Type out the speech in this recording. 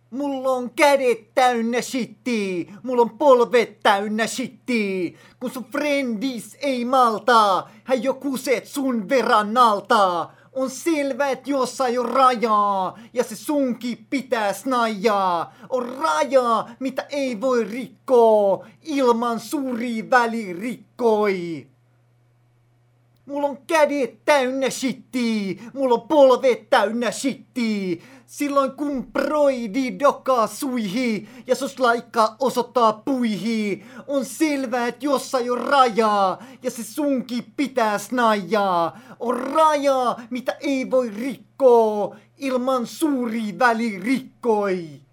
Mulla on kädet täynnä shittiä, mulla on polvet täynnä shittiä. Kun sun friendis ei maltaa, hän jo kuset sun verran alta. On selvä, et jossain on rajaa, ja se sunkin pitää snajaa. On rajaa, mitä ei voi rikkoa, ilman suuri välirikkoi. Mulla on kädet täynnä shittiä, mulla on polvet täynnä shittiä. Silloin kun broidi dokaa suihi ja sus laikka osoittaa puihi, on selvää, että jossain on rajaa ja se sunkin pitää snajaa. On rajaa, mitä ei voi rikkoa, ilman suuri välirikkoi.